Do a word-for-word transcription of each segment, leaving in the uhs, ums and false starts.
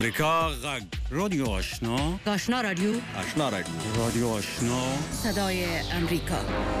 امریکا غږ رادیو آشنا آشنا رادیو آشنا رادیو رادیو آشنا صدای امریکا.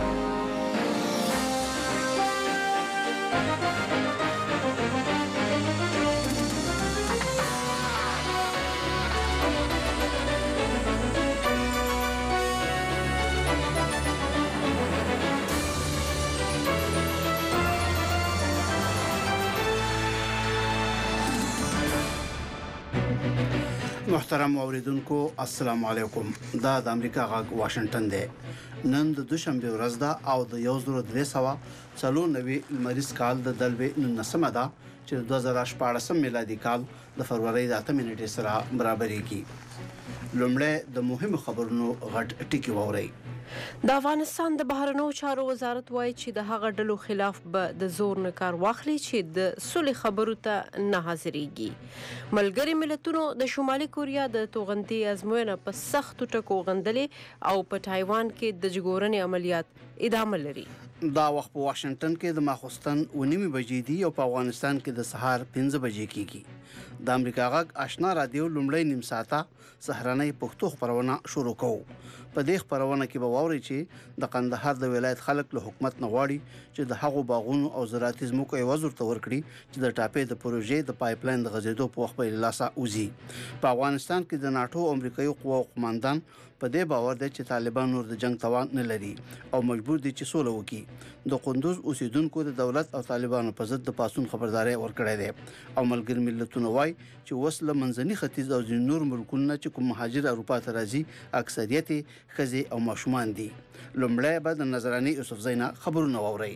محترم اوریدونکو السلام علیکم. دا د امریکا غږ واشنگټن دی. نن د دوشنبه ورځ ده او د یو زر درې سوه څلور نوي لمریز کال د دلوي نولسمه ده چې د دوه زره شپاړسم میلادي کال د فروری د اتمې نیټې سره برابرېږي. لومړی د مهمو خبرونو غټ ټکی ووري. د افغانستان د بهرنیو چارو وزارت وایي چې د هغه ډلو خلاف به د زور نه کار واخلي چې د صلح خبرو ته نه حاضرېږي. ملګري ملتونو د شمالي کوریا د توغندي ازموینه په سختو ټکو غندلې او په تایوان کې د ژغورنې عملیات ادامه لري. دا وخت په واشنگټن کې د ماخوستن ونیمه بجې دي او په افغانستان کې د سهار پنځه بجې کېږي. د امریکا غږ آشنا رادیو لومړی نیم ساعته سهارنۍ پښتو خبرونه شروع کوو. په دې خبرونه کې به واوري چې د قندهار د ولایت خلک له حکومت نه غواړي چې د هغو باغونو او زراعتي ځمکو عوض ورته ورکړي چې د ټاپې د پروژې د پایپ لاین د غځېدو په وخت په لاسه وځي. په افغانستان کې د ناتو او امریکایي قواو قوماندان په دې باور دی چې طالبان نور د جنگ توان نه لري او مجبور دي چې سوله وکړي. د قندوز اوسیدونکو د دولت او طالبانو په ضد د پاسون خبرداري ورکړې ده او ملګری ملتونه وایي چې وسله منځني ختیځ او ځینې نور ملکونه چې کوم مهاجر اروپا ته راځي اکثریت ښځې او ماشومان دي. لومړی به د نظراني یوسف زینا خبرونه واورئ.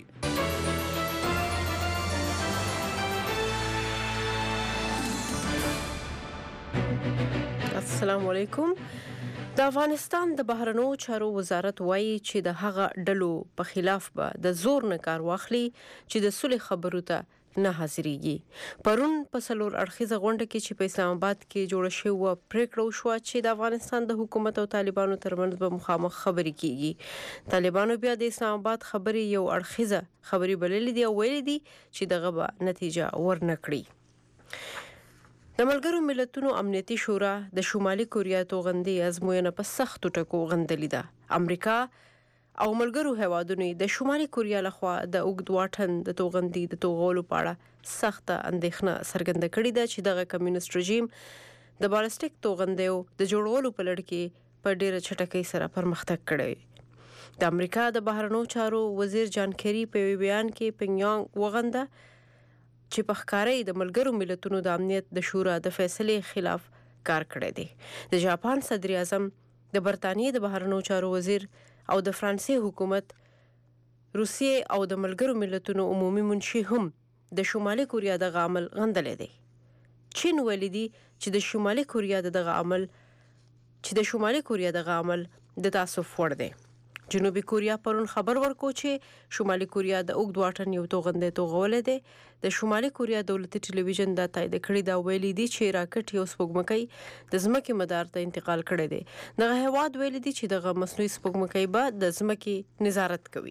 السلام علیکم. د افغانستان د بهرنیو چارو وزارت وایي چې د هغه ډلو په خلاف به د زور نه کار واخلي چې د صلح خبرو ته نه حاضرېږي. پرون په څلور اړخیزه غونډه کې چې په اسلام آباد کې جوړه شوې پریکړه وشوه چې د افغانستان د حکومت او طالبانو ترمنځ به مخامخ خبرې کیږي. طالبانو بیا د اسلام آباد خبرې یو اړخیزه خبرې بللې دي او ویلي دي چې دغه به نتیجه ورنه کړي. د ملګرو ملتونو امنیتي شورا د شمالي کوریا توغندي ازموینه په سختو ټکو غندلې ده. امریکا او ملګرو هیوادونو د شمالي کوریا لخوا د اوږد واټن د توغندي د توغولو په اړه سخته اندېښنه څرګنده کړې ده چې دغه کمیونست رژیم د بالستیک توغندیو د جوړولو په لړ کې په ډیره چټکۍ سره پرمختګ کړی. د امریکا د بهرنیو چارو وزیر جان کیری په بیان کې پنګیانګ وغنده چې په ښکارۍ د ملګرو ملتونو د امنیت د شورا د فیصلې خلاف کار کړی دی. د جاپان صدر اعظم، د برطانیې د بهرنیو چارو وزیر او د فرانسې حکومت، روسیې او د ملګرو ملتونو عمومي منشي هم د شمالي کوریا دغه عمل غندلی دی. چین ویلي دي چې د شمالي کوریا دغه عمل چې د شمالي کوریا دغه عمل د تاسف وړ دی. جنوبي کوریا پرون خبر ورکو چې شمالي کوریا د اوږد واټن یو توغندی توغولی دی. د شمالي کوریا دولتي ټلویزیون دا تایید کړی دا ویلي دي چې راکټ یو سپوږمکۍ د ځمکې مدار ته انتقال کړی دی. دغه هیواد ویلي دي چې دغه مصنوعي سپوږمکۍ به د ځمکې نظارت کوي.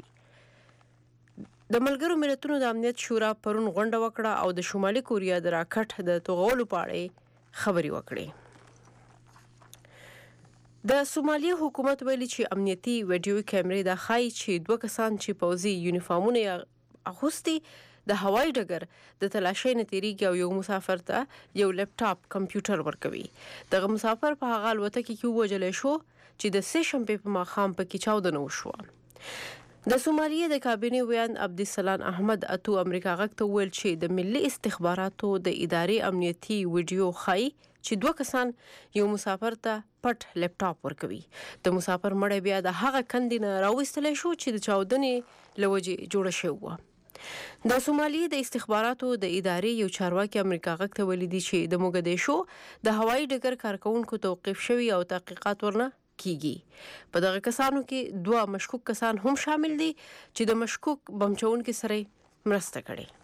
د ملګرو ملتونو د امنیت شورا پرون غونډه وکړه او د شمالي کوریا د راکټ د توغولو په اړه خبرې وکړې. د سومالیا حکومت ویلي چې امنیتي ویډیو کیمرې دا ښایي چې دوه کسان چې پوځي یونیفارمونه یې اغوستي د هوایي ډګر د تلاشۍ نه تېرېږي او یو مسافر ته یو لپټاپ کمپیوټر ورکوي. دغه مسافر په هغه الوتکه کې ووژلی شو چې د سې شنبې په ماښام پکې چاودنه وشوه. د سومالیې د کابینې ویاند عبدالسلام احمد اتو امریکا غږ ته وویل چې د ملي استخباراتو د ادارې امنیتي ویډیو ښایي چې دوه کسان یو مسافر ته پټ لپټاپ ورکوي. د مسافر مړی بیا د هغه کندې نه راویستلی شو چې د چاودنې له وجې جوړه شوې وه. د سومالیې د استخباراتو د ادارې یو چارواکي امریکا غږ ته ویلي دي چې د موګدیشو د هوایي ډګر کارکوونکو توقیف شوي او تحقیقات ورنه کیږي. په دغه کسانو کې دوه مشکوک کسان هم شامل دي چې د مشکوک بم چوونکي سره مرسته کړې.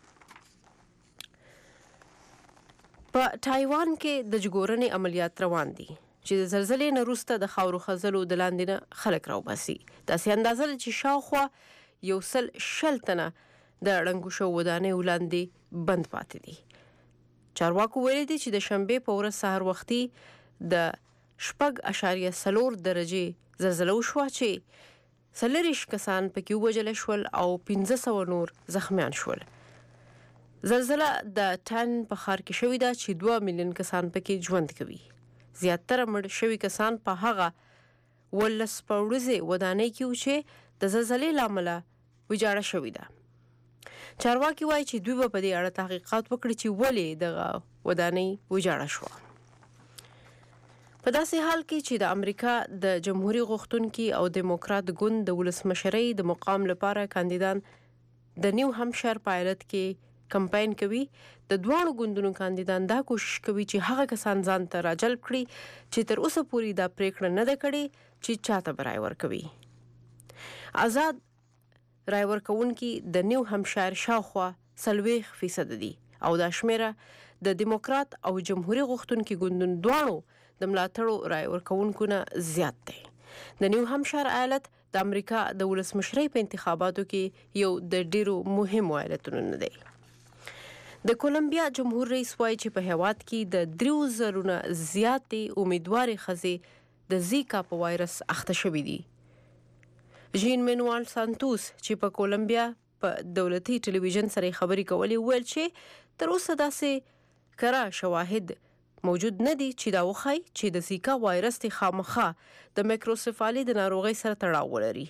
په تایوان کې د ژغورنې عملیات روان دي چې د زلزلې نه وروسته د خاورو خزلو د لاندې نه خلک راوباسي. داسې اندازه ده چې شاوخوا یو سل شل تنه د ړنګو شوو ودانیو لاندې بند پاتې دي. چارواکو ویلي دي چې د شنبې په ورځ سهار وختي د شپږ اشاریه څلور درجې زلزله وشوه چې څلوېښت کسان پکې ووژل شول او پنځه سوه نور زخمیان شول. زلزله د ټن په ښار کې شوې ده چې دوه میلیون کسان پکې ژوند کوي. زیاتره مړ شوي کسان په هغه ولس پوړزې ودانۍ کې وو چې د زلزلې له امله ویجاړه شوې ده. چارواکي وایي چې دوی به په دې اړه تحقیقات وکړي چې ولې دغه ودانۍ ویجاړه شوه. په داسې حال کې چې د امریکا د جمهوریت غوښتونکي او دیموکرات ګوند د ولسمشرۍ د مقام لپاره کاندیدان د نیو همشایر په ایالت کې کمپاین کوي، د دواړو ګوندونو کاندیدان دا کوشش کوي چې هغه کسان ځان ته راجلب کړي چې تر اوسه پورې دا پریکړه نه ده کړې چې چاته به رای ورکوي. آزاد رای ورکوونکي د نیو همشایر شاوخوا څلوېښت فیصد دي او دا شمیره د دیموکرات او جمهوریت غوښتونکي ګوندونو دواړو د ملاتړو رای ورکوونکو نه زیات دی. د نیو همشایر ایالت د امریکا د ولسمشرۍ په انتخاباتو کې یو د ډیرو مهمو ایالتونو نه دی. د کولمبیا جمهور رئیس وایي چې په هیواد کې د دریو زرو نه زیاتې امیدوارې ښځې د زیکا په وایرس اخته شوي دي. ژین منوال سانتوس چې په کولمبیا په دولتي ټلویزیون سره خبرې کولې ویل چې تر اوسه داسې کره شواهد موجود نه دي چې دا وښایي چې د زیکا وایرس د خامخا د میکروسفالي د ناروغۍ سره تړاو ولري.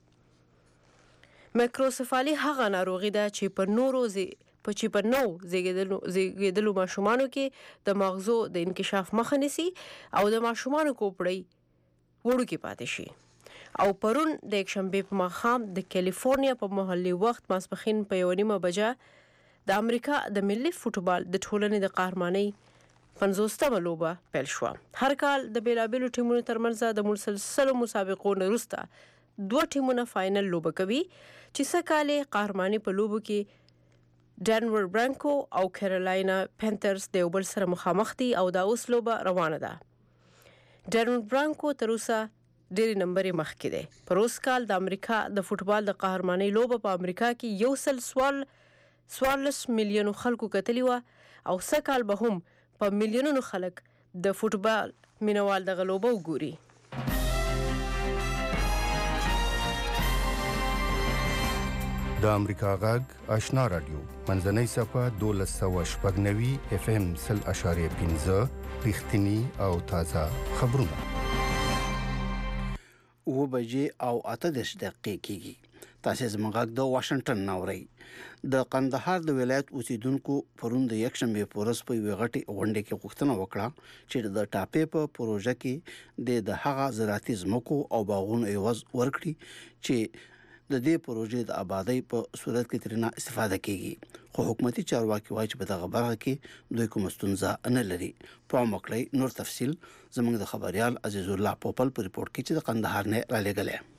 میکروسفالي هغه ناروغي ده چې په نورو زی په چې په نو زیږیدلو ماشومانو کې د مغزو د انکشاف مخه نیسي او د ماشومانو کوپړۍ وړوکې پاتې شي. او پرون د یکشنبې په ماښام د کالیفورنیا په محلي وخت ماسپښین په یوه نیمه بجه د امریکا د ملي فوټبال د ټولنې د قهرمانۍ پنځوستمه لوبه پیل شوه. هر کال د بیلابیلو ټیمونو ترمنځ د مسلسلو مسابقو نه وروسته دوه ټیمونه فاینل لوبه کوي چې سږ کال یې قهرماني په لوبو کې ډنور برانکو او کیرولاینا پینترز د یو بل سره مخامخ دي او دا اوس لوبه روانه ده. ډنور برانکو تر اوسه ډېرې نمبرې مخکې دی. پر اوس کال د امریکا د فوټبال د قهرمانۍ لوبه په امریکا کې یو سل سوال څوارلس میلیونو خلکو کتلې وه او سږ کال به هم په میلیونونو خلک د فوټبال مینوال دغه لوبه وګوري. د امریکا غږ آشنا رادیو منځنۍ صفحه دولس سوه شپږ نوي اف ام سل اشاریه پنځه رښتیني او تازه خبرونه. اوه بجې او اته دېرش دقیقې کېږي. تاسې زموږ غږ د واشنګټن نه اورئ. د قندهار د ولایت اوسیدونکو پرون د یکشنبې په ورځ په یوې غټې غونډې کې غوښتنه وکړه چې د ټاپې په پروژه کې د هغه زراعتي ځمکو او باغونو عوض ورکړي چې د دې پروژې د آبادۍ په صورت کې ترېنه استفاده کیږي. خو حکومتي چارواکي وایي چې په دغه برخه کې دوی کومه ستونزه نه لري. پام وکړئ. نور تفصیل زموږ د خبريال عزیز الله پوپل په ریپورت کې چې د قندهار نه را لېږلی.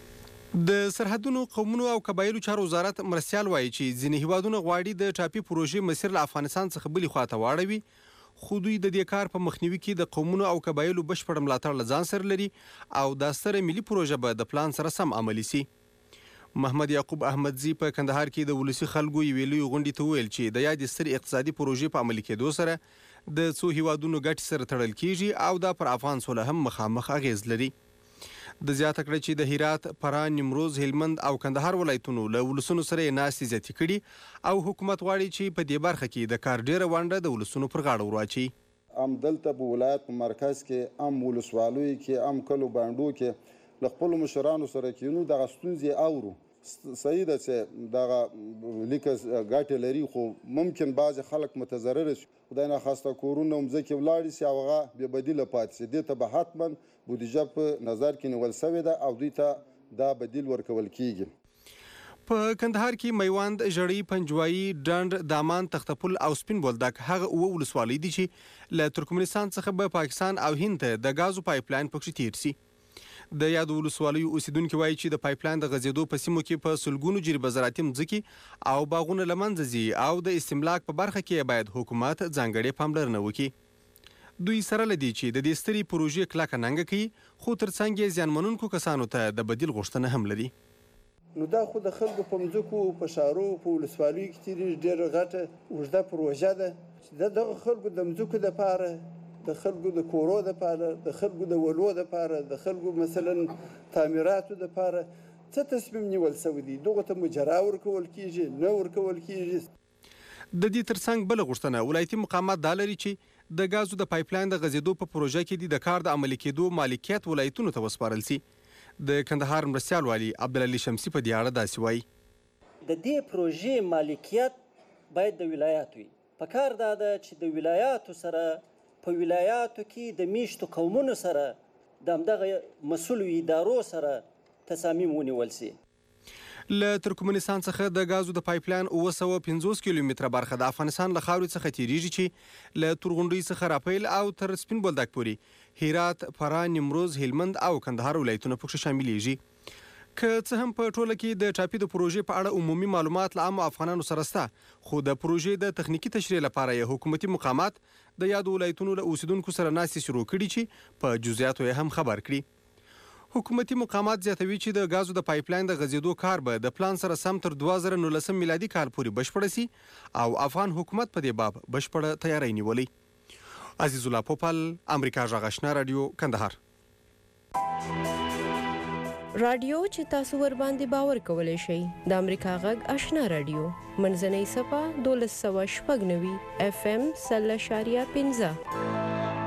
د سرحدونو قومونو او قبایلو چارو وزارت مرستیال وایي چې ځینې هیوادونه غواړي د ټاپي پروژې مسیر له افغانستان څخه بلې خواته واړوي، خو دوی د دې کار په مخنیوي کې د قومونو او قبایلو بشپړ ملاتړ له ځان سره لري او دا ستره ملي پروژه به د پلان سره سم عملي سي. محمد یعقوب احمدزي په کندهار کې د ولسی خلکو یوې لویې غونډې ته ویل چې د یادې سترې اقتصادي پروژې په عملي کېدو سره د څو هیوادونو ګټې سره تړل کیږي او دا پر افغان سوله هم مخامخ اغیز لري. د زیاته کړه چې د هرات، فراه، نیمروز، هلمند او کندهار ولایتونو له ولسونو سره یې ناستې زیاتې کړي او حکومت غواړي چې په دې برخه کې د کار ډیره ونډه د ولسونو پر غاړه ورواچي. ام دلته په ولایت په مرکز کې ام ولسوالیو کې ام کلو باندو کې له خپلو مشرانو سره کینو دغه ستونزې اورو. صحیح ده چې دغه لیکه ګټې لري خو ممکن بعضې خلک متضرره شي. خدای ناخواسته کورونه مځکې ولاړې شي او هغه بې بدیله پاتې شي. دې ته به حتما بودیجه په نظر کې نیول سوې ده او دوی ته دا بدیل ورکول کیږي. په کندهار کې میوند، ژړۍ، پنجوایي، ډنډ، دامان، تختپل او سپین بولدک هغه اوه ولسوالۍ دي چې له ترکمنستان څخه به پاکستان او هند ته د غازو پایپلاین پکښې تیر سي. د یادو ولسوالیو اوسیدونکي وایي چې د پایپلاین د غځېدو په سیمو کې په سلګونو جریبه زراعتي مځکې او باغونه له منځه ځي او د استملاک په برخه کې باید حکومت ځانګړې پاملرنه وکړي. دوی سره له دې چې د دې سترې پروژې کلکه ننګه کوي خو ترڅنګ یې زیانمنونکو کسانو ته د بدیل غوښتنه هم لري. نو دا خو د خلکو په مځکو په ښارو په ولسوالیو کې تېرېږي. ډېره غټه اوږده پروژه ده چې د دغه خلکو د مځکو دپاره، د خلکو د کورو دپاره، د خلکو د ولو دپاره، د خلکو مثلا تعمیراتو دپاره څه تصمیم نیول شوی دی. دغو ته مجرا ورکول کېږي، نه ورکول کېږي. د دې ترڅنګ بل غوښتنه ولایتي مقامات دا لري چې د غازو د پایپلاین د غځېدو په پروژه کې د کار د عملي کېدو مالکیت ولایتونو ته وسپارل سي. د کندهار مرستیال والي عبدالعلي شمسي په دې اړه داسې وایي: د دې پروژې مالکیت باید د ولایت وي. پکار دا ده چې د ولایاتو سره په ولایاتو کې د میشتو قومونو سره د همدغه مسؤلو ادارو سره تصامیم ونیول سي. له ترکمنستان څخه د غازو د پایپلاین اوه سوه پنځوس کیلومتره برخه د افغانستان له خاورې څخه تیریږي چې له تورغونډۍ څخه راپیل او تر سپین بولدک پورې هرات، فراه، نیمروز، هلمند او کندهار ولایتونه پکښې شاملیږي. که څه هم په ټوله کې د ټاپي د پروژې په اړه عمومي معلومات له عامو افغانانو سره شته، خو د پروژې د تخنیکي تشریح لپاره یې حکومتي مقامات د یادو ولایتونو له اوسیدونکو سره ناستې شروع کړي چې په جزئیاتو یې هم خبر کړي. حکومتي مقامات زیاتوي چې د غازو د پایپلاین د غځېدو کار به د پلان سره سم تر دوه زره نولسم میلادي کال پورې بشپړه سي او افغان حکومت په دې باب بشپړه تیاری نیولې. عزیز الله پوپل، امریکا غږ آشنا رادیو، کندهار. رادیو چې تاسو ور باندې باور کولای شئ د امریکا غږ آشنا رادیو منځنۍ صفه دولس سوه شپږ نوي اف ام سل اشاریه پنځه.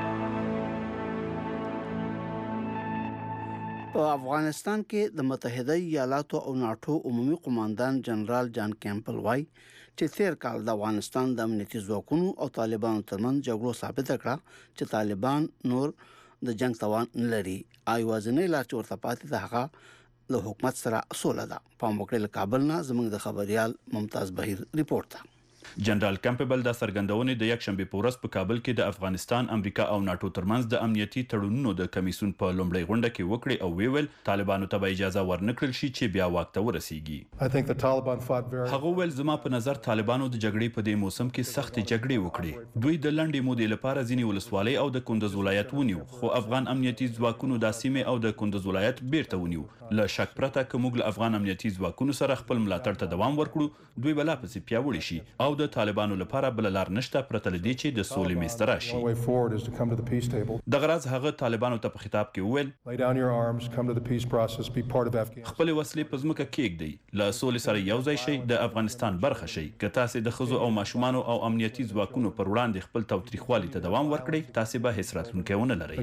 په افغانستان کې د متحده ایالاتو او ناټو عمومي قوماندان جنرال جان کیمپل وایي چې تیر کال د افغانستان د امنیتي ځواکونو او طالبانو ترمنځ جګړو ثابته کړه چې طالبان نور د جنگ توان نه لري. ایوازنې لار چې ورته پاتې ده هغه له حکومت سره سوله ده. په موقع له کابل نه زموږ د خبريال ممتاز بهیر ریپورت ده. جنرال کیمپبل د سرګندونې د یک شنبه په ورځ په کابل کې د افغانستان، امریکا او ناټو ترمنځ د امنیتي تړونونو د کمیسیون په لومړۍ غونډه کې وکړي او ویل طالبانو ته به اجازه ورنکړل شي چې بیا واک ته ورسیږي. هغه ویل زما په نظر طالبانو د جګړې په دې موسم کې سخت جګړې وکړي. دوی د لنډې مودې لپاره ځینې ولسوالۍ او د کندز ولایت ونیو، خو افغان امنیتي ځواکونو د سیمې او د کندز ولایت بیرته ونیو. له شک پرته که موږ له افغان امنیتي ځواکونو سره خپل ملاتړ ته دوام ورکړو، دوی به لا پسې پیاوړي شي او د طالبانو لپاره بل لار نشته پرته لدې چې د سولې میز ته راشي. دغه راز هغه طالبانو ته په خطاب کې وویل: خپل وسلې په ځمکه کېږدئ، له سولې سره یو ځای شئ، د افغانستان برخه شئ. که تاسې د ښځو او ماشومانو او امنیتي ځواکونو پر وړاندې خپل تاوتریخوالي ته دوام ورکړئ، تاسې به هیڅ راتلونکی ونه لرئ.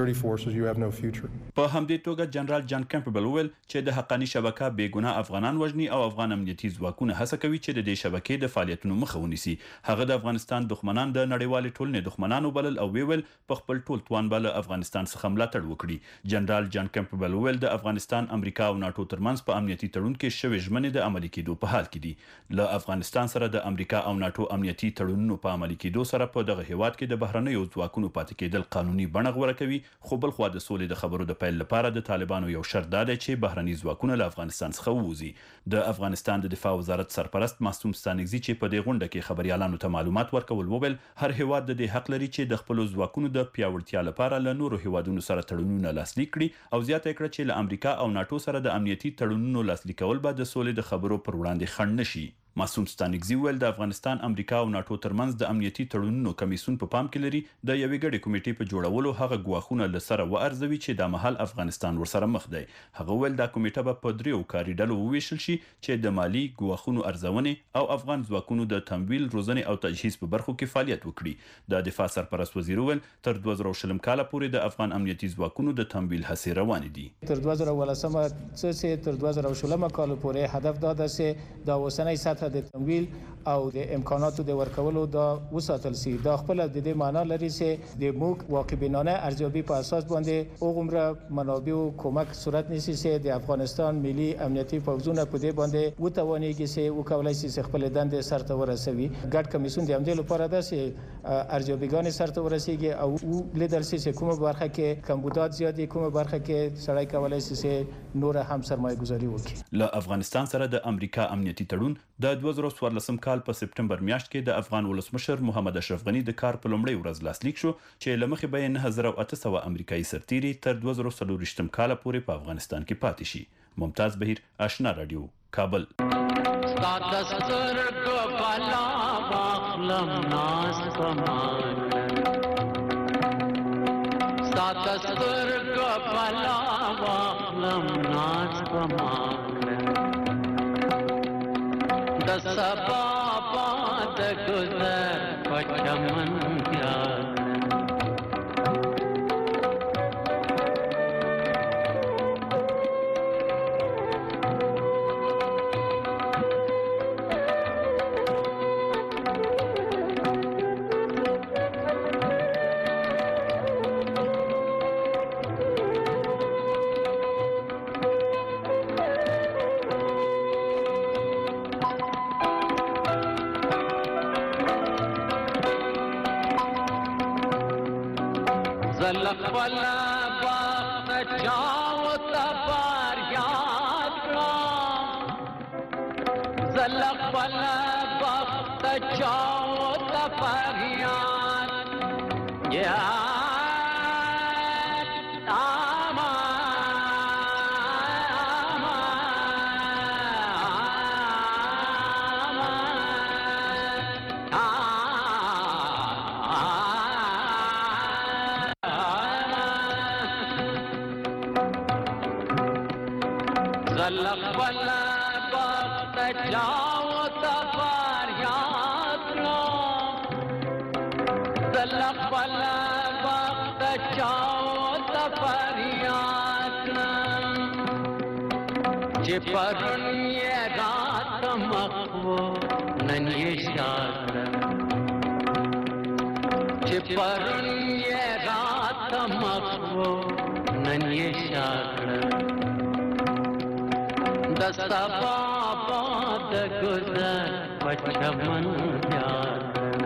په همدې توګه جنرال جان کیمپبل وویل چې د حقاني شبکه بې ګناه افغانان وژني او افغان امنیتي ځواکونه هڅه کوي چې د دې شبکې د فعالیتونو مخه ونیسي. هغه د افغانستان دښمنان د نړیوالې ټولنې دښمنان وبلل او ویل په خپل ټول توان به له افغانستان څخه ملاتړ وکړي. جنرال جان کیمپبل ویل د افغانستان، امریکا او ناټو ترمنځ په امنیتي تړون کې شوې ژمنې د عملي کېدو په حال کې دي. له افغانستان سره د امریکا او ناټو امنیتي تړونونو په عملي کېدو سره په دغه هیواد کې د بهرنیو ځواکونو پاتې کېدل قانوني بڼه غوره کوي. خو بل خوا د سولې د خبرو د پیل لپاره د طالبانو یو شرط دا دی چې بهرني ځواکونه له افغانستان څخه ووځي. د افغانستان د دفاع وزارت سرپرست معصوم ستانکزي چې په دې غونډه کې خبريالانو ته معلومات ورکول وویل هر هیواد د دې حق لري چې د خپل ځواکونو د پیاوړتیا لپاره له نورو هیوادونو سره تړونونه لاسلیک کړي او زیاته کړه چې له امریکا او ناټو سره د امنیتي تړونونو لاسلیک کول به د سولې د خبرو پر وړاندې خنډ نشي. معصوم ستانکزي ویل د افغانستان، امریکا او ناټو ترمنځ د امنیتي تړونونو کمیسیون په پام کې لري د یوې ګډې کمیټې په جوړولو هغه ګواښونه له سره وارزوي چې د مهال افغانستان ورسره مخ دی. هغه ویل دا کمیټه به په دریو کاري ډلو وویشل شي چې د مالی ګواښونو ارزونې او افغان ځواکونو د تمویل، روزنې او تجهیز په برخو کې فعالیت وکړي. د دفاع سرپرست وزیر ویل تر دوه زره شلم کال پورې د افغان امنیتي ځواکونو د تمویل هڅې روانې دي. تر دوه زره ولسم څخه تر دوه زره شلم کال پورې هدف دا ده چې د اوسنۍ سطح د تمویل او د امکاناتو د ورکولو دا وساتل سي. دا خپل د دې معنی لري چې د موږ واقعبینانه ارزیابي په اساس باندې اوغمره منابع او کومک صورت نیسي چې د افغانستان ملي امنیتي پوځونه په دې باندې وتوانيږي چې وکولای شي خپل دندې سرته ورسوي. ګډ کمیسیون د همدې لپاره ده چې ارزیابیګان سرته ورسیږي او لیدل شي چې کومه برخه کې کمبودات زیاتې، کومه برخه کې سړی کولای شي چې نور هم سرمایه گذاري وکړي. له افغانستان سره د امریکا امنیتي تړون د دوه زره څوارلسم کال په سپټمبر میاشت کې د افغان ولسمشر محمد اشرف غنی د کار په لومړۍ ورځ لاسلیک شو چې له مخې به نه هزار او اته سوه امریکایي سرتیري تر دوه زره څلور ویشتم کال پورې په افغانستان کې پاتې شي. ممتاز بهیر، آشنا رادیو، کابل. د سبا باد گذر په چمن یاد خپل بخت چاو تبار یاد کړم زل خپل بخت چاو تبار یاد یا پرون یې رات مخو نن یې شاکړه چې پرون یې رات مخو نن یې شاکړه د سبا باد گذر په چمن یاد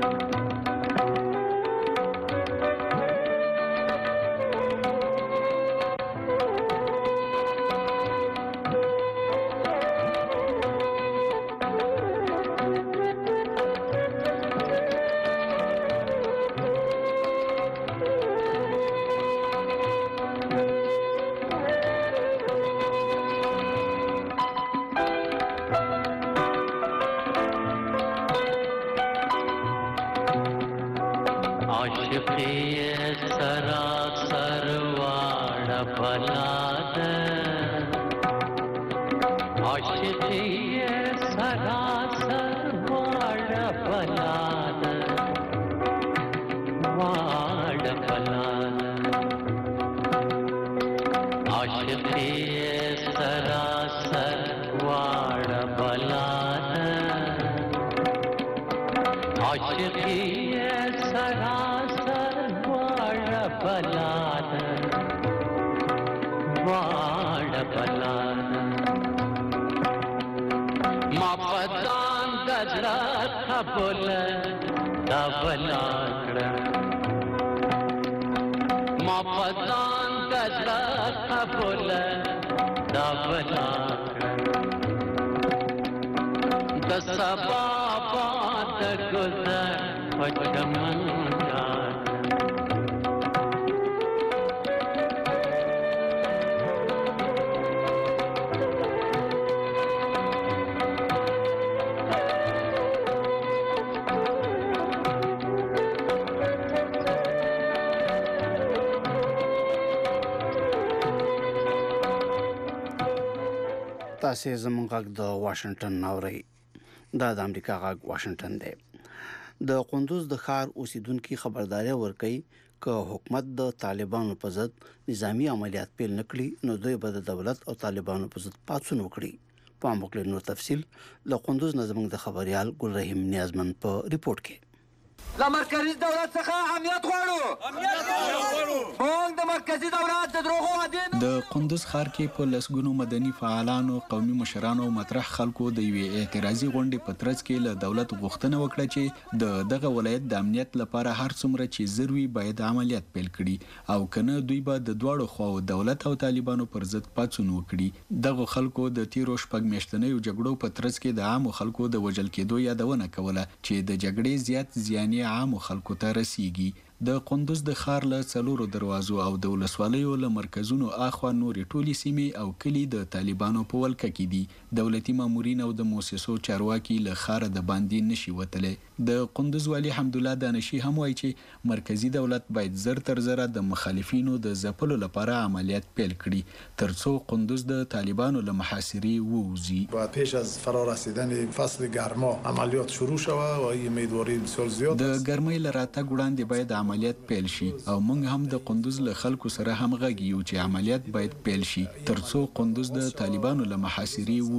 تاسې زموږ غږ د واشنگټن ناورئ دا د امریکا غږ واشنگټن دی د قندوز د ښار اوسیدونکو خبرداري ورکړي ک حکومت د طالبانو په ضد نظامی عملیات پیل نکړي نو دوی به د دولت او طالبانو په ضد پاتون وکړي په موږ نور تفصيل له قندوز نظم د خبريال ګل رحیم نیازمن په ریپورت کې لا مرکزی دولت څخه امنیت غواړو امنیت غواړو موږ د مرکزی دولت د دروغو عادین د قندوز ښار کې په لسګونو مدني فعالانو قومي مشرانو او مطرح خلکو د یوې اعتراضي غونډې په ترڅ کې له دولت غوښتنه وکړه چې د دغه ولایت د امنیت لپاره هر څومره چې ضروري باید عملیات پیل کړي او کنه دوی به د دواړو خواو دولت او طالبانو پر ضد پاتون وکړي دغه خلکو د تیرو شپږ میاشتنیو جګړو په ترڅ کې د عامو خلکو د وژل کېدو یادونه کوله چې د جګړې زیات زیانې عامو خلکو ته رسیږي د قندوز د ښار له څلورو دروازو او د ولسوالیو له مرکزونو اخوا نورې ټولې سیمې او کلي د طالبانو په ولکه کې دي. دولتي مامورین او د موسسو چارواکي له ښاره د باندې نشي وتلی. د قندوز والي حمدالله دانشي هم وایي چې مرکزی دولت باید زر تر زره د مخالفینو د ځپلو لپاره عملیات پیل کړي ترڅو قندوز د طالبانو له محاصرې ووځي. باید پیش از فرا رسیدن فصل گرما عملیات شروع شوه و امیدواری بسیار زیاد د ګرمۍ له راتګ وړاندې باید عملیات پیل شي او موږ هم د قندوز له خلکو سره همغږي یو چې عملیات باید پیل شي ترڅو قندوز د طالبانو له محاصرې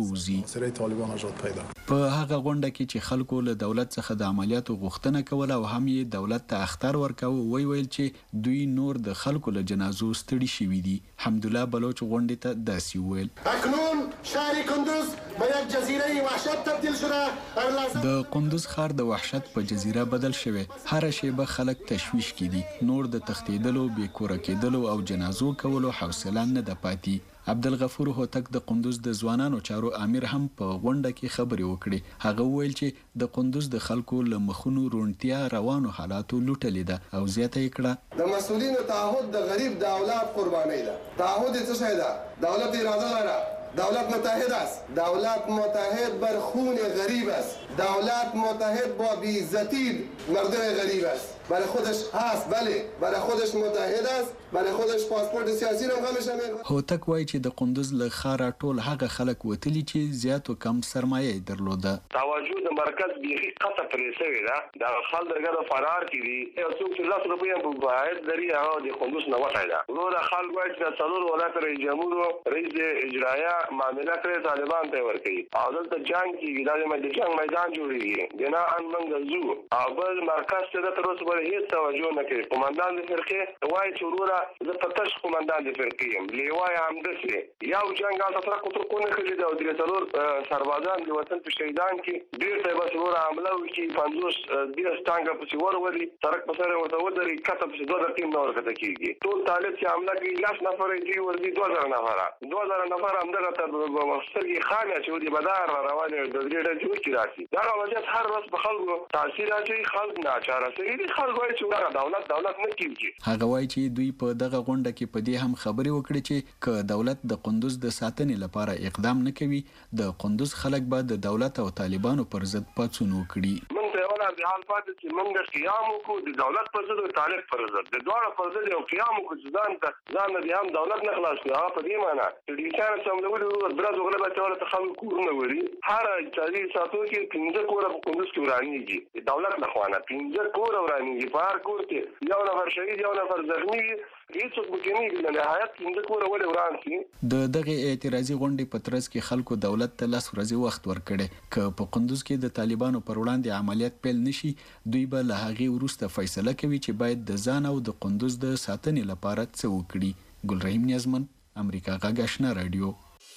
ووځي. په هغه غونډه کې چې خلکو له دولت څخه د عملیاتو غوښتنه کوله او هم یې دولت ته اخطار ورکاوه وی ویل چې دوی نور د خلکو له جنازو ستړي شوي دي. حمدالله بلوچ غونډې ته داسې وویل: اکنون شهر قندوز به یک جزیره وحشت تبدیل شده. د قندوز ښار د وحشت په جزیره بدل شوی. هر شیبه خلک تشویش کې دي. نور د تښتېدلو، بې کوره کېدلو او جنازو کولو حوصله نه ده پاتې. عبدالغفور هوتک د قندوز د ځوانانو چارو امیر هم په غونډه کې خبرې وکړې. هغه وویل چې د قندوز د خلکو له مخونو روڼتیا روانو حالاتو لوټلې ده او زیاته یې کړه: د مسؤلینو تعهد د غریب د اولاد قربانۍ ده. تعهد یې څه شی ده؟ دولت اراده لره. دولت متحد است. دولت متحد بر خون غریب است. دولت متحد با بی‌عزتی مردم غریب است. برای خودش هست، بله، برای خودش متحد است، برای خودش پاسپورت سیاسی رو هم همیشه میخواد. هوتک وایي چې د قندوز له ښاره ټول هغه خلک وتلي چې زیات و کم سرمایه یې درلوده. توجه د مرکز بیخي قطع پرې شوې ده. د خلک درګه فرار کړي. یو څوک چې لس روپۍ هم په عاید لري هغه د قندوز نه وتی ده. نور خلک وایي چې د څلور ولایت رئیس جمهور رئیس اجرایه معامله کړې طالبان ته ورکوي او دلته جنګ کېږي. دا د جنګ میدان جوړېږي. بنا ان موږ ځو او بل مرکز ته تر اوسه پورې هېڅ توجه نه کوي. قومندان د فرقې وایي چې وروره زه په تش قومندان د فرقې یم. لیوا یې همداسې یو جنګ هلته سره قطر کو نه ښځې ده او درې څلور سربازان د وطن په شهیدان کې بېرته یې بس وروره حمله وکړي. پنځوس دېرش ټانګه پسې ورولي. سړک په سر یې ورته ودري. کته پسې دوه دقیقې نه ورکته کېږي. ټول طالب چې حمله کوي لس نفره یې دوی ورځي دوه زره نفره دوه زره نفره همدغه ته سترګې خامې اچولي بدار را روانې د درې ډزې وکړي راشي. دغه وضعیت هر ورځ په خلکو تاثیر اچوي. خلک ناچاره شوي دي. خلک وایي چې دغه دولت دولت نه کېږي. هغه وایي چې دوی په دغه غونډه کې په دې هم خبرې وکړې چې که دولت د قندوز د ساتنې لپاره اقدام نه کوي د قندوز خلک به د دولت او طالبانو پر ضد پاڅون وکړي. موږ ته یوه د حال پاتې چې موږ قیام وکړو د دولت پر ضد او طالب پر ضد د دواړو پر ضد یو قیام وکړو چې ځان ته ځان نه هم دولت نه خلاص کړو. هغه په دې معنا چې ډیسان سمولي درز وغله به چاله ته خلک کورونه وري. هر چاري ساتو کې پنځه کوره په قندوز کې ورانیږي. دولت نه خوانه پنځه کوره ورانیږي. په هر کور کې یو نفر شهید یو نفر زخمی هیڅوک بکنیږي. نه نهایت پنځه کوره ولې وران شي. د دغه اعتراضي غونډې په ترڅ کې خلکو دولت ته لس ورځې وخت ورکړی. که په قندوز کې د طالبانو پر وړاندې عملیات پیل نشي دوی به له هغې وروسته فیصله کوي چې باید د ځان او د قندوز د ساتنې لپاره څه وکړي. ګلرحیم نیازمن، امریکا غږ آشنا رادیو.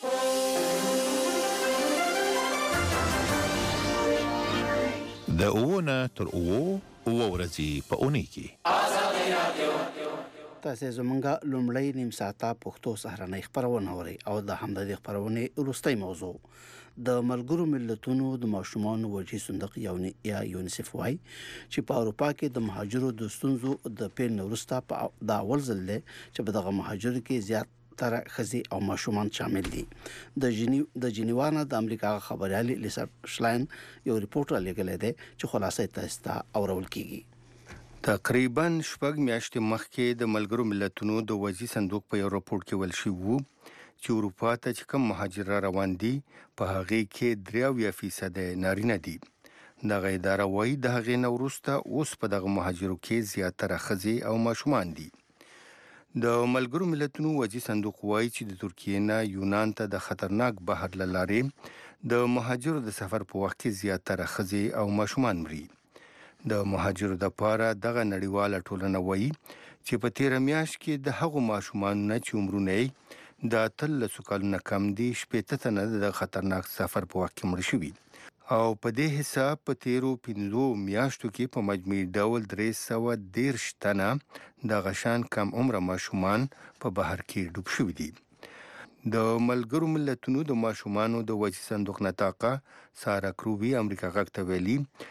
د اوونه تر اوو اوه ورځې په اونۍ کې تاسو زمونږه لومړی نیم ساعته پښتو سهارنۍ خبرونه اورئ او د همدې خبرونه وروستۍ موضوع د ملګرو ملتونو د ماشومان وجهي صندوق یا یونیسف وای چې په اروپا کې د مهاجرو د ستونزو د پیل نورستا په د اول ځل چې په دغه مهاجرو کې زیات تر خزي او ماشومان شامل دي. د جنیو د جنیوانا د امریکا خبريالي لیسا شلاین یو ریپورت را لګل دی چې خلاصې تاسو ته اورول کیږي. تقریبا شپږ میاشتې مخکې د ملګرو ملتونو د وجهي صندوق په یو راپور کې ول شي وو چې اروپا ته چې کوم مهاجر روان دي په هغه کې درې اویا فیصد نارینه دي. دغه اداره وایي د هغې نه وروسته اوس په دغه مهاجرو کې زیاتره ښځې او ماشومان دي. د ملګرو ملتونو وجهي صندوق وایي چې د ترکیې نه یونان ته د خطرناک بحر له لارې د مهاجرو د سفر په وخت کې زیاتره ښځې او ماشومان مري. د مهاجرو دپاره دغه نړیواله ټولنه وایي چې په تیره میاشت کې د هغو ماشومانو نه چې عمرونه یې د اتلسو کلونو کم دي شپېته تنه د خطرناک سفر په وخت کې مړه شوي او په دې حساب په تیرو پنځو میاشتو کې په مجموعي ډول درې سوه دېرش تنه دغه شان کم عمره ماشومان په بحر کې ډوب شوي دي. د ملګرو ملتونو د ماشومانو د وجهي صندوق نطاقه سارا کروبي امریکا غږ ته ویلي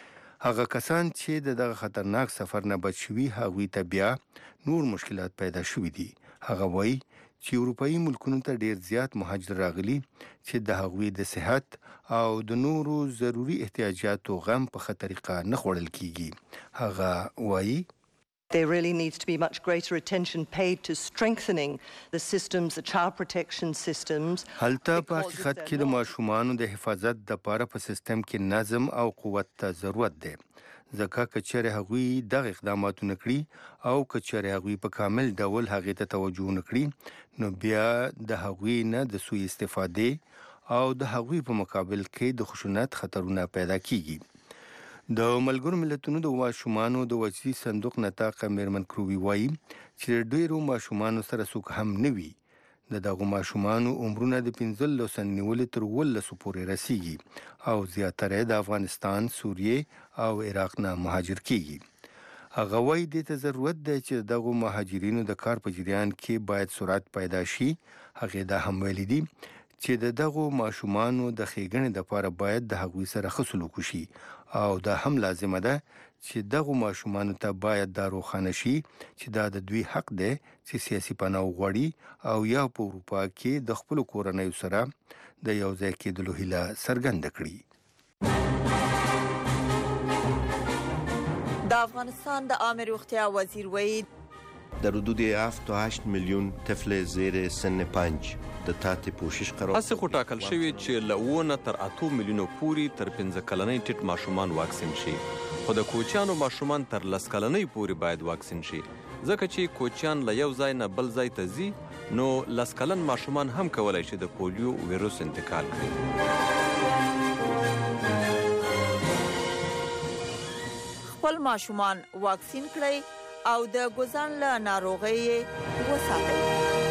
هغه کسان چې د دغه خطرناک سفر نه بچ شوي هغوی ته بیا نور مشکلات پیدا شوي دي. هغه وایي چې اروپایي ملکونو ته ډیر زیات مهاجر راغلي چې د هغوی د صحت او د نورو ضروري احتیاجاتو غم په ښه طریقه نه خوړل کیږي. هغه وایي There really needs to be much greater attention paid to strengthening the systems, the child protection systems. هلته په حقیقت کې د ماشومانو د حفاظت لپاره په سیستم کې نظم او قوت ته ضرورت دی. ځکه که چېرې هغوی دغه اقداماتونه کړي او که چېرې هغوی په کامل ډول هغې ته توجه نه کړي نو بیا د هغوی نه د سوء استفادې او د هغوی په مقابل کې د خشونت خطرونه پیدا کیږي. د ملګرو ملتونو د ماشومانو د وجهي صندوق نطاق میرمن کرووي وایي چې ډېرو ماشومانو سره څوک هم نه وي. د دغو ماشومانو عمرونه د پنځلسو نیولې تر اوولسو پورې رسیږي او زیاتره د افغانستان، سوریې او عراق نه مهاجر کیږي. هغه وایي دې ته ضرورت دی چې دغو مهاجرینو د کار په جریان کې باید سرعت پیدا شي. هغې دا هم ویلي دي چې د دغو ماشومانو د ښېګڼې دپاره باید د هغوی سره ښه سلوک وشي او دا هم لازمه ده چې دغو ماشومانو ته باید دا روښانه شي چې دا د دوی حق دی چې سیاسي پناه وغواړي او یا په اروپا کې د خپلو کورنیو سره د یو ځای کېدلو هیله څرګنده کړي. د افغانستان د عامه روغتیا وزیر وایي در حدود هفت تا هشت میلیون طفل زیر سن پنج د تحت پوشش قرار هڅه خو ټاکل شوې چې له اووه نه تر اتو میلیونو پورې تر پنځه کلنۍ ټیټ ماشومان واکسین شي، خو د کوچیانو ماشومان تر لس کلنۍ پورې باید واکسین شي، ځکه چې کوچیان له یو ځای نه بل ځای ته ځي نو لس کلن ماشومان هم کولی شي د پولیو ویروس انتقال کړي. خپل ماشومان واکسین کړئ او د ګوزن له ناروغۍ وساتئ.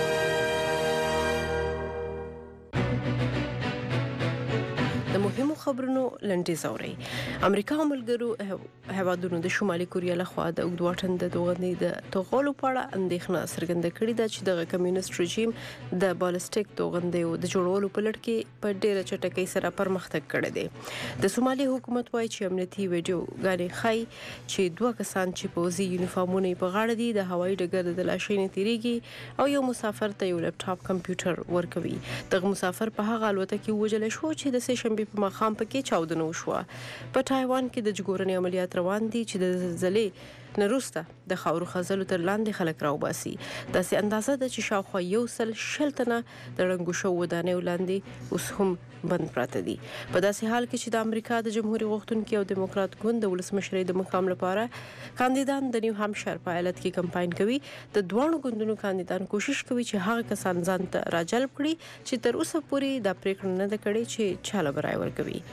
د مهمو خبرونو لنډیز اورئ. امریکا او ملګرو هیوادونو د شمالي کوریا لخوا د اوږد واټن د توغندي د توغولو په اړه اندېښنه څرګنده کړې ده چې د کمیونست رژیم د بالستیک توغندیو د جوړولو په لړ کې په ډېره چټکۍ سره پرمختګ کړی دی. د سومالي حکومت وایي چې امنیتي ویډیو ګانې ښایي چې دوه کسان چې پوځي یونیفارمونه په غاړه دي د هوایي ډګر د تلاشۍ نه تېرېږي او یو مسافر ته یو لپټاپ کمپیوټر ورکوي. دغه مسافر په هغه الوتکه کې ووژل شو چې د سه شنبې په ماښام پکې چاودنه وشوه. په تایوان کې د ژغورنې عملیات روان دي چې د زلزلې نه وروسته د خاورو خزلو تر لاندې خلک راوباسي. داسې اندازه ده چې شاوخوا یو سل شل تنه د ړنګو شوو ودانیو لاندې اوس هم بند پراته دي. په داسې حال کې چې د امریکا د جمهوریت غوښتونکي او دیموکرات ګوند د ولسمشرۍ د مقام لپاره کاندیدان د نیو هامشایر په ایالت کې کمپاین کوي، د دواړو ګوندونو کاندیدان کوشش کوي چې هغه کسان ځان ته راجلب کړي چې تر اوسه پورې دا پریکړه نه ده کړې چې چا له به رایه ورکوي.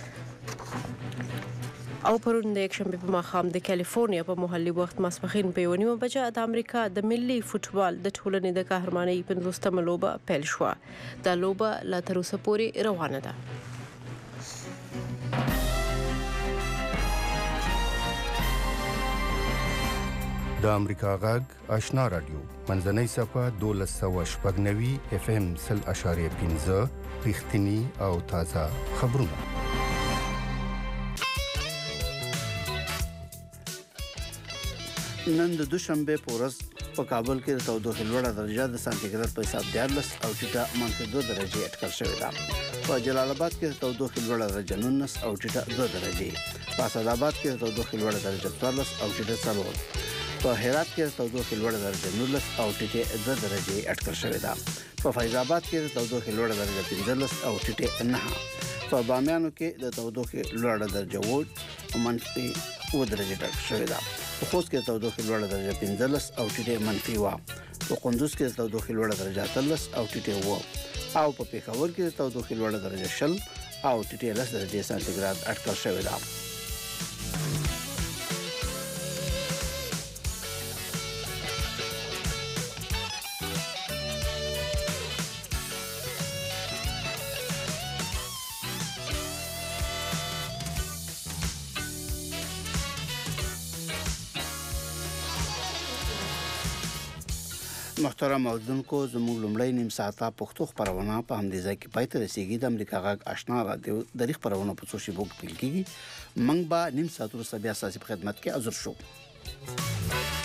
او پرون د یکشنبې په ماښام د کالیفورنیا په محلي وخت ماسپښین په یوه نیمه بجه د امریکا د ملي فوټبال د ټولنې د قهرمانۍ پنځوستمه لوبه پیل شوه. دا لوبه لا تر اوسه پورې روانه ده. د امریکا غږ آشنا رادیو منځنۍ صفحه دولس سوه شپږ نوي اف ام سل اشاریه پنځه رښتیني او تازه خبرونه. نن د دوشنبه په ورځ په کابل کې د تودوخې لوړه درجه د سانتیګراد په حساب دیارلس او ټیټه منفي دوه درجې اټکل شوې ده. په جلال آباد کې د تودوخې لوړه درجه نولس او ټیټه دوه درجې، په اسداباد کې د تودوخې لوړه درجه څوارلس او ټیټه څلور، په هرات کې د تودوخې لوړه درجه نولس او ټیټه دوه درجې اټکل شوې ده. په فیض آباد کې د تودوخې لوړه درجه پنځلس او ټیټه نه، په بامیانو کې د تودوخې لوړه درجه اووه منفي اووه درجې اټکل شوې ده. په خوست کې د تودوخې لوړه درجه پنځلس او ټیټه منفي اووه، په کندوز کې د تودوخې لوړه درجه اتلس او ټیټه اووه، او په پېښور کې د تودوخې لوړه درجه شل او ټیټه لس درجې سانتیګراد اټکل شوې ده. محترم اوردونکو زموږ لومړی نیم ساعته پښتو خبرونه په همدې ځای کې پای ته رسیږي. د امریکا غږ آشنا رادیو د خبرونو په څو شیبو کې پیل کیږي. موږ به نیم ساعت وروسته بیا ستاسو په خدمت کې حاضر شو.